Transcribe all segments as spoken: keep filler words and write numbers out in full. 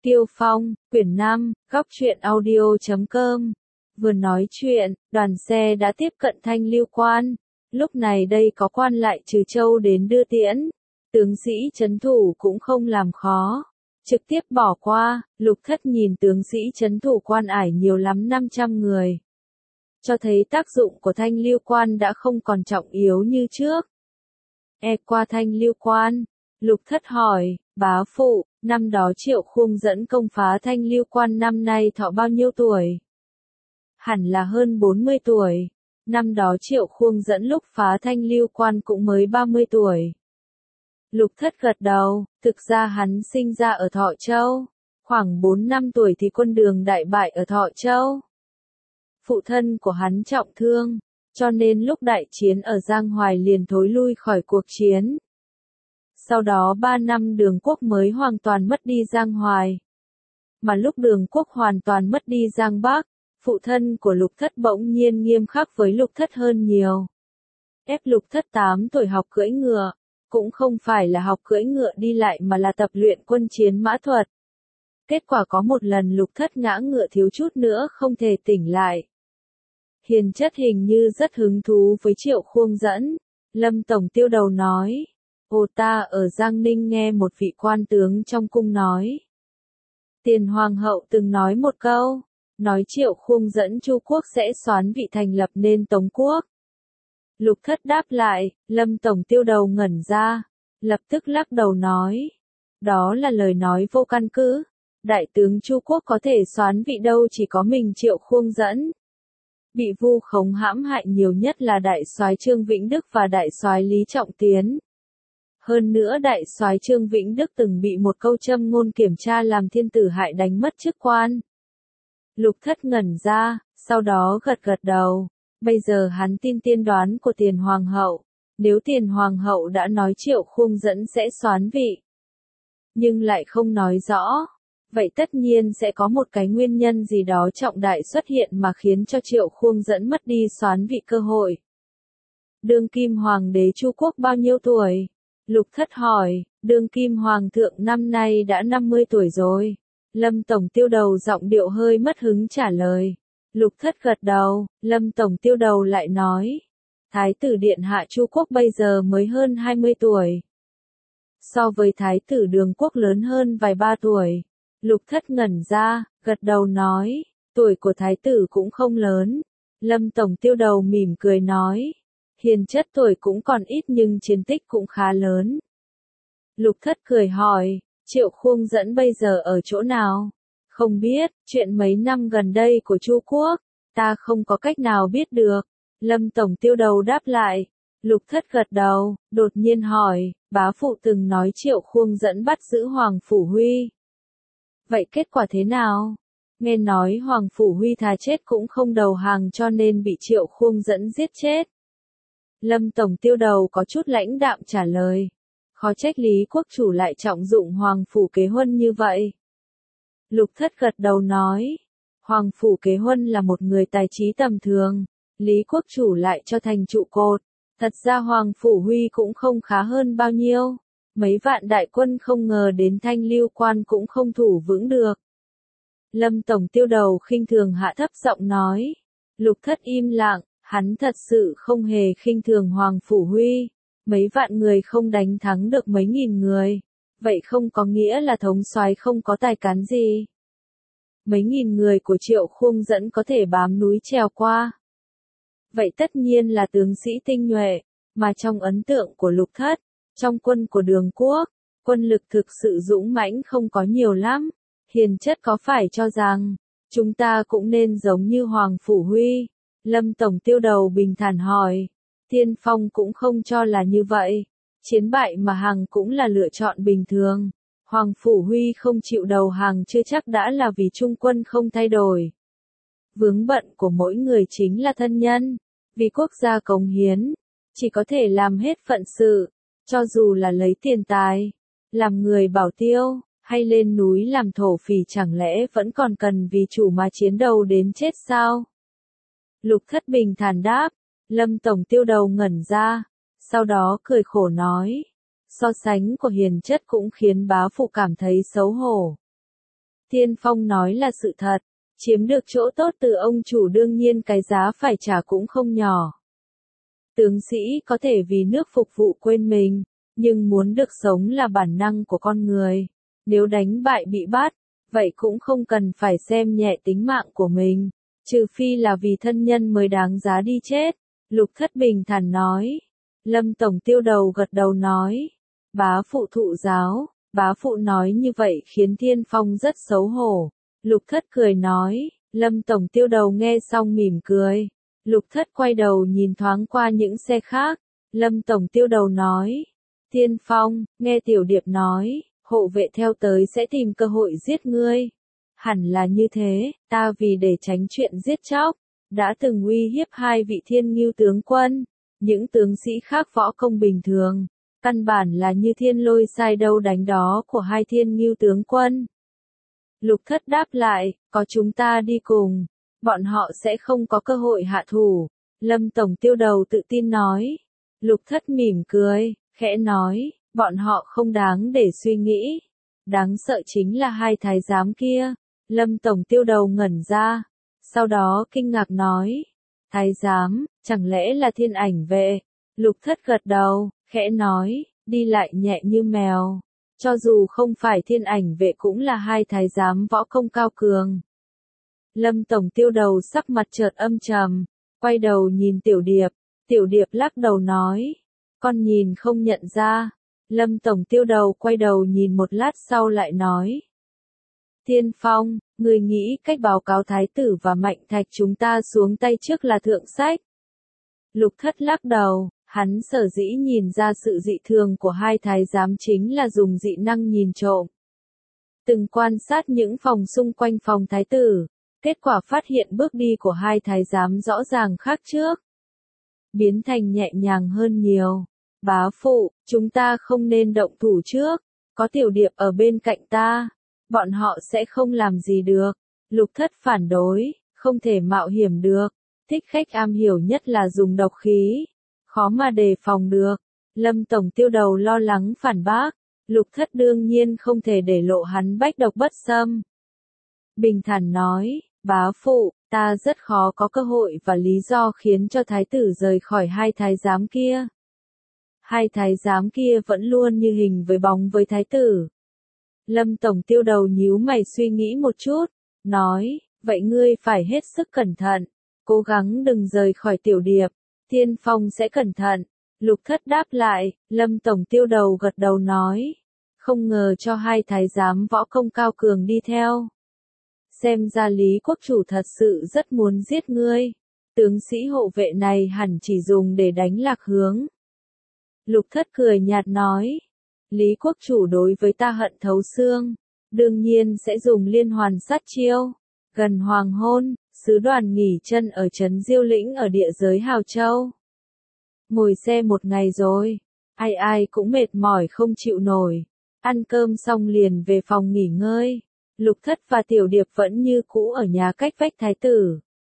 Tiêu Phong, quyển năm, góc truyện audio chấm com. Vừa nói chuyện, đoàn xe đã tiếp cận Thanh Lưu Quan. Lúc này đây có quan lại Trừ Châu đến đưa tiễn. Tướng sĩ trấn thủ cũng không làm khó. Trực tiếp bỏ qua, Lục Thất nhìn tướng sĩ trấn thủ quan ải nhiều lắm năm trăm người. Cho thấy tác dụng của Thanh Lưu Quan đã không còn trọng yếu như trước. E qua Thanh Lưu Quan, Lục Thất hỏi, bá phụ, năm đó Triệu Khung dẫn công phá Thanh Lưu Quan năm nay thọ bao nhiêu tuổi? Hẳn là hơn bốn mươi tuổi. Năm đó Triệu Khung dẫn lúc phá Thanh Lưu Quan cũng mới ba mươi tuổi. Lục Thất gật đầu, thực ra hắn sinh ra ở Thọ Châu. Khoảng bốn năm tuổi thì quân Đường đại bại ở Thọ Châu. Phụ thân của hắn trọng thương, cho nên lúc đại chiến ở Giang Hoài liền thối lui khỏi cuộc chiến. Sau đó ba năm Đường Quốc mới hoàn toàn mất đi Giang Hoài. Mà lúc Đường Quốc hoàn toàn mất đi Giang Bắc, phụ thân của Lục Thất bỗng nhiên nghiêm khắc với Lục Thất hơn nhiều. Ép Lục Thất tám tuổi học cưỡi ngựa, cũng không phải là học cưỡi ngựa đi lại mà là tập luyện quân chiến mã thuật. Kết quả có một lần Lục Thất ngã ngựa thiếu chút nữa không thể tỉnh lại. Hiền Chất hình như rất hứng thú với Triệu Khung dẫn. Lâm Tổng Tiêu Đầu nói. Ồ, ta ở Giang Ninh nghe một vị quan tướng trong cung nói. Tiền Hoàng hậu từng nói một câu. Nói Triệu Khung dẫn Chu Quốc sẽ soán vị thành lập nên Tống Quốc. Lục Thất đáp lại, Lâm Tổng Tiêu Đầu ngẩn ra. Lập tức lắc đầu nói. Đó là lời nói vô căn cứ. Đại tướng Chu Quốc có thể soán vị đâu chỉ có mình Triệu Khung dẫn. Bị vu khống hãm hại nhiều nhất là đại soái Trương Vĩnh Đức và đại soái Lý Trọng Tiến. Hơn nữa đại soái Trương Vĩnh Đức từng bị một câu châm ngôn kiểm tra làm thiên tử hại đánh mất chức quan. Lục Thất ngẩn ra, sau đó gật gật đầu. Bây giờ hắn tin tiên đoán của Tiền Hoàng hậu. Nếu Tiền Hoàng hậu đã nói Triệu Khung dẫn sẽ soán vị, nhưng lại không nói rõ, vậy tất nhiên sẽ có một cái nguyên nhân gì đó trọng đại xuất hiện mà khiến cho Triệu Khung dẫn mất đi soán vị cơ hội. Đương kim hoàng đế Chu Quốc bao nhiêu tuổi? Lục Thất hỏi. Đương kim hoàng thượng năm nay đã năm mươi tuổi rồi. Lâm Tổng Tiêu Đầu giọng điệu hơi mất hứng trả lời. Lục Thất gật đầu. Lâm Tổng Tiêu Đầu lại nói. Thái tử điện hạ Chu Quốc bây giờ mới hơn hai mươi tuổi. So với thái tử Đường Quốc lớn hơn vài ba tuổi. Lục Thất ngẩn ra, gật đầu nói, tuổi của thái tử cũng không lớn. Lâm Tổng Tiêu Đầu mỉm cười nói, Hiền Chất tuổi cũng còn ít nhưng chiến tích cũng khá lớn. Lục Thất cười hỏi, Triệu Khung dẫn bây giờ ở chỗ nào? Không biết, chuyện mấy năm gần đây của Chu Quốc, ta không có cách nào biết được. Lâm Tổng Tiêu Đầu đáp lại. Lục Thất gật đầu, đột nhiên hỏi, bá phụ từng nói Triệu Khung dẫn bắt giữ Hoàng Phủ Huy. Vậy kết quả thế nào? Nghe nói Hoàng Phủ Huy thà chết cũng không đầu hàng cho nên bị Triệu Khung dẫn giết chết. Lâm Tổng Tiêu Đầu có chút lãnh đạm trả lời. Khó trách Lý Quốc chủ lại trọng dụng Hoàng Phủ Kế Huân như vậy. Lục Thất gật đầu nói. Hoàng Phủ Kế Huân là một người tài trí tầm thường. Lý Quốc chủ lại cho thành trụ cột. Thật ra Hoàng Phủ Huy cũng không khá hơn bao nhiêu. Mấy vạn đại quân không ngờ đến Thanh Lưu Quan cũng không thủ vững được. Lâm Tổng Tiêu Đầu khinh thường hạ thấp giọng nói. Lục Thất im lặng, hắn thật sự không hề khinh thường Hoàng Phủ Huy. Mấy vạn người không đánh thắng được mấy nghìn người. Vậy không có nghĩa là thống soái không có tài cán gì. Mấy nghìn người của Triệu Khung dẫn có thể bám núi trèo qua. Vậy tất nhiên là tướng sĩ tinh nhuệ, mà trong ấn tượng của Lục Thất, trong quân của Đường Quốc, quân lực thực sự dũng mãnh không có nhiều lắm. Hiền Chất có phải cho rằng, chúng ta cũng nên giống như Hoàng Phủ Huy? Lâm Tổng Tiêu Đầu bình thản hỏi. Tiên Phong cũng không cho là như vậy. Chiến bại mà hàng cũng là lựa chọn bình thường. Hoàng Phủ Huy không chịu đầu hàng chưa chắc đã là vì trung quân không thay đổi. Vướng bận của mỗi người chính là thân nhân. Vì quốc gia cống hiến, chỉ có thể làm hết phận sự. Cho dù là lấy tiền tài, làm người bảo tiêu, hay lên núi làm thổ phỉ chẳng lẽ vẫn còn cần vì chủ mà chiến đấu đến chết sao? Lục Thất bình thản đáp. Lâm Tổng Tiêu Đầu ngẩn ra, sau đó cười khổ nói. So sánh của Hiền Chất cũng khiến bá phụ cảm thấy xấu hổ. Tiên Phong nói là sự thật, chiếm được chỗ tốt từ ông chủ đương nhiên cái giá phải trả cũng không nhỏ. Tướng sĩ có thể vì nước phục vụ quên mình, nhưng muốn được sống là bản năng của con người. Nếu đánh bại bị bắt, vậy cũng không cần phải xem nhẹ tính mạng của mình, trừ phi là vì thân nhân mới đáng giá đi chết. Lục Thất bình thản nói. Lâm Tổng Tiêu Đầu gật đầu nói. Bá phụ thụ giáo, bá phụ nói như vậy khiến Thiên Phong rất xấu hổ. Lục Thất cười nói, Lâm Tổng Tiêu Đầu nghe xong mỉm cười. Lục Thất quay đầu nhìn thoáng qua những xe khác. Lâm Tổng Tiêu Đầu nói, Thiên Phong, nghe Tiểu Điệp nói, hộ vệ theo tới sẽ tìm cơ hội giết ngươi. Hẳn là như thế, ta vì để tránh chuyện giết chóc, đã từng uy hiếp hai vị Thiên Ngưu tướng quân, những tướng sĩ khác võ công bình thường, căn bản là như Thiên Lôi sai đâu đánh đó của hai Thiên Ngưu tướng quân. Lục Thất đáp lại, có chúng ta đi cùng, bọn họ sẽ không có cơ hội hạ thủ. Lâm Tổng Tiêu Đầu tự tin nói. Lục Thất mỉm cười, khẽ nói, bọn họ không đáng để suy nghĩ. Đáng sợ chính là hai thái giám kia. Lâm Tổng Tiêu Đầu ngẩn ra, sau đó kinh ngạc nói, thái giám, chẳng lẽ là Thiên Ảnh vệ? Lục Thất gật đầu, khẽ nói, đi lại nhẹ như mèo. Cho dù không phải Thiên Ảnh vệ cũng là hai thái giám võ công cao cường. Lâm Tổng Tiêu Đầu sắc mặt chợt âm trầm, quay đầu nhìn Tiểu Điệp. Tiểu Điệp lắc đầu nói, con nhìn không nhận ra. Lâm Tổng Tiêu Đầu quay đầu nhìn một lát sau lại nói, Thiên Phong, người nghĩ cách báo cáo Thái tử và Mạnh Thạch chúng ta xuống tay trước là thượng sách. Lục Thất lắc đầu, hắn sở dĩ nhìn ra sự dị thường của hai thái giám chính là dùng dị năng nhìn trộm. Từng quan sát những phòng xung quanh phòng Thái tử, kết quả phát hiện bước đi của hai thái giám rõ ràng khác trước. Biến thành nhẹ nhàng hơn nhiều. Bá phụ, chúng ta không nên động thủ trước, có Tiểu Điệp ở bên cạnh ta, bọn họ sẽ không làm gì được. Lục Thất phản đối, không thể mạo hiểm được, thích khách am hiểu nhất là dùng độc khí, khó mà đề phòng được. Lâm Tổng Tiêu Đầu lo lắng phản bác, Lục Thất đương nhiên không thể để lộ hắn bách độc bất xâm. Bình thản nói, bá phụ, ta rất khó có cơ hội và lý do khiến cho thái tử rời khỏi hai thái giám kia. Hai thái giám kia vẫn luôn như hình với bóng với thái tử. Lâm Tổng Tiêu Đầu nhíu mày suy nghĩ một chút, nói, vậy ngươi phải hết sức cẩn thận, cố gắng đừng rời khỏi Tiểu Điệp, Thiên Phong sẽ cẩn thận. Lục Thất đáp lại, Lâm Tổng Tiêu Đầu gật đầu nói, không ngờ cho hai thái giám võ công cao cường đi theo. Xem ra Lý Quốc Chủ thật sự rất muốn giết ngươi, tướng sĩ hộ vệ này hẳn chỉ dùng để đánh lạc hướng. Lục Thất cười nhạt nói, Lý Quốc Chủ đối với ta hận thấu xương, đương nhiên sẽ dùng liên hoàn sát chiêu. Gần hoàng hôn, sứ đoàn nghỉ chân ở trấn Diêu Lĩnh ở địa giới Hào Châu. Ngồi xe một ngày rồi, ai ai cũng mệt mỏi không chịu nổi, ăn cơm xong liền về phòng nghỉ ngơi. Lục Thất và Tiểu Điệp vẫn như cũ ở nhà cách vách thái tử.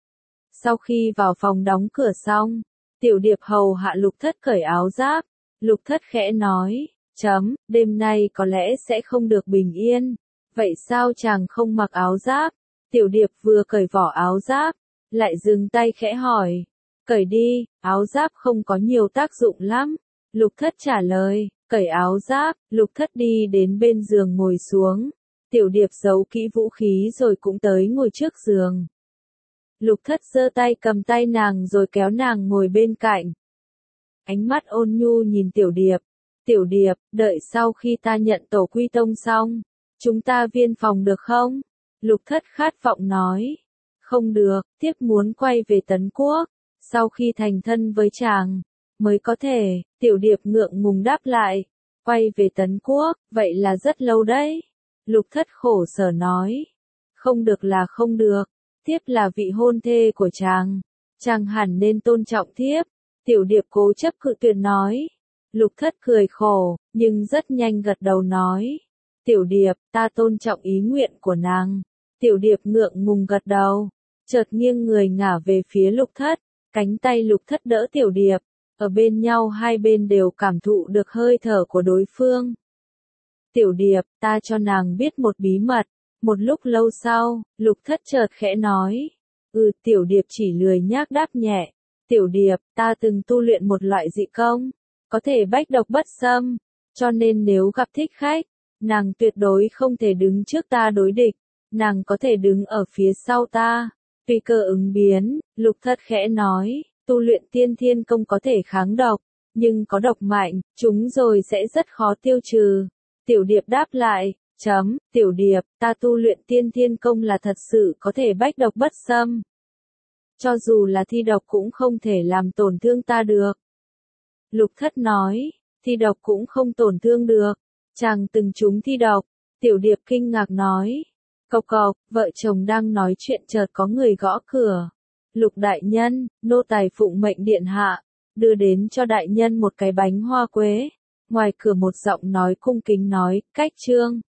Sau khi vào phòng đóng cửa xong, Tiểu Điệp hầu hạ Lục Thất cởi áo giáp. Lục Thất khẽ nói, chấm, đêm nay có lẽ sẽ không được bình yên. Vậy sao chàng không mặc áo giáp? Tiểu Điệp vừa cởi vỏ áo giáp, lại dừng tay khẽ hỏi, cởi đi, áo giáp không có nhiều tác dụng lắm. Lục Thất trả lời, cởi áo giáp, Lục Thất đi đến bên giường ngồi xuống. Tiểu Điệp giấu kỹ vũ khí rồi cũng tới ngồi trước giường. Lục Thất giơ tay cầm tay nàng rồi kéo nàng ngồi bên cạnh. Ánh mắt ôn nhu nhìn Tiểu Điệp. Tiểu Điệp, đợi sau khi ta nhận tổ quy tông xong, chúng ta viên phòng được không? Lục Thất khát vọng nói. Không được, tiếp muốn quay về Tấn Quốc. Sau khi thành thân với chàng, mới có thể. Tiểu Điệp ngượng ngùng đáp lại. Quay về Tấn Quốc, vậy là rất lâu đấy. Lục Thất khổ sở nói. Không được là không được. Thiếp là vị hôn thê của chàng. Chàng hẳn nên tôn trọng thiếp. Tiểu Điệp cố chấp cự tuyệt nói. Lục Thất cười khổ, nhưng rất nhanh gật đầu nói. Tiểu Điệp, ta tôn trọng ý nguyện của nàng. Tiểu Điệp ngượng ngùng gật đầu. Chợt nghiêng người ngả về phía Lục Thất. Cánh tay Lục Thất đỡ Tiểu Điệp. Ở bên nhau hai bên đều cảm thụ được hơi thở của đối phương. Tiểu Điệp, ta cho nàng biết một bí mật. Một lúc lâu sau, Lục Thất chợt khẽ nói. Ừ, Tiểu Điệp chỉ lười nhác đáp nhẹ. Tiểu Điệp, ta từng tu luyện một loại dị công, có thể bách độc bất xâm, cho nên nếu gặp thích khách, nàng tuyệt đối không thể đứng trước ta đối địch, nàng có thể đứng ở phía sau ta. Tùy cơ ứng biến, Lục Thất khẽ nói, tu luyện tiên thiên công có thể kháng độc, nhưng có độc mạnh, chúng rồi sẽ rất khó tiêu trừ. Tiểu Điệp đáp lại, chấm, Tiểu Điệp, ta tu luyện tiên thiên công là thật sự có thể bách độc bất xâm. Cho dù là thi độc cũng không thể làm tổn thương ta được. Lục Thất nói, thi độc cũng không tổn thương được. Chàng từng trúng thi độc. Tiểu Điệp kinh ngạc nói. Cộc cộc, vợ chồng đang nói chuyện chợt có người gõ cửa. Lục đại nhân, nô tài phụng mệnh điện hạ, đưa đến cho đại nhân một cái bánh hoa quế. Ngoài cửa một giọng nói cung kính nói, cách trương.